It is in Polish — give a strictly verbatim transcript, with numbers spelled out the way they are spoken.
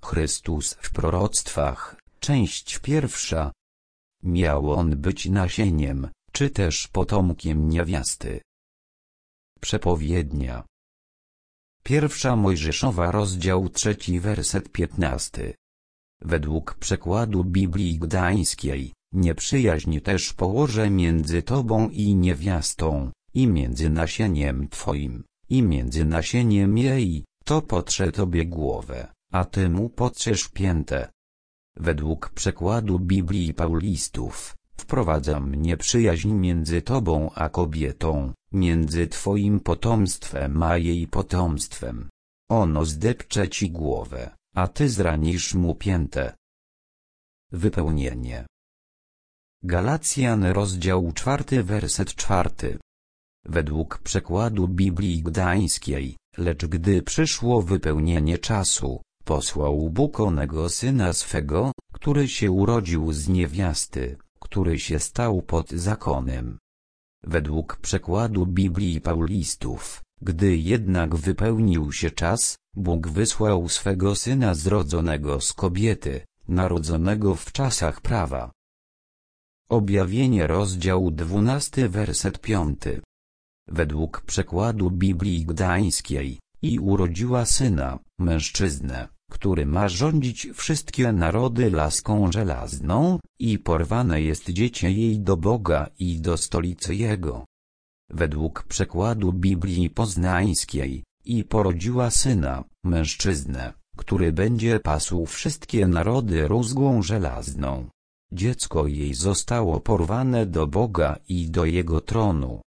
Chrystus w proroctwach, część pierwsza. Miał on być nasieniem, czy też potomkiem niewiasty? Przepowiednia. Pierwsza Mojżeszowa, rozdział trzeci, werset piętnasty. Według przekładu Biblii Gdańskiej, nieprzyjaźń też położę między tobą i niewiastą, i między nasieniem twoim, i między nasieniem jej, to potrze tobie głowę, a ty mu potrzesz piętę. Według przekładu Biblii Paulistów, wprowadzam nieprzyjaźń między tobą a kobietą, między twoim potomstwem a jej potomstwem. Ono zdepcze ci głowę, a ty zranisz mu piętę. Wypełnienie. Galacjan, rozdział czwarty, werset czwarty. Według przekładu Biblii Gdańskiej, lecz gdy przyszło wypełnienie czasu, posłał Bóg onego Syna swego, który się urodził z niewiasty, który się stał pod zakonem. Według przekładu Biblii Paulistów, gdy jednak wypełnił się czas, Bóg wysłał swego Syna zrodzonego z kobiety, narodzonego w czasach prawa. Objawienie, rozdział dwunasty, werset piąty. Według przekładu Biblii Gdańskiej, i urodziła syna, mężczyznę, który ma rządzić wszystkie narody laską żelazną, i porwane jest dziecię jej do Boga i do stolicy Jego. Według przekładu Biblii Poznańskiej, i porodziła syna, mężczyznę, który będzie pasł wszystkie narody rózgą żelazną. Dziecko jej zostało porwane do Boga i do Jego tronu.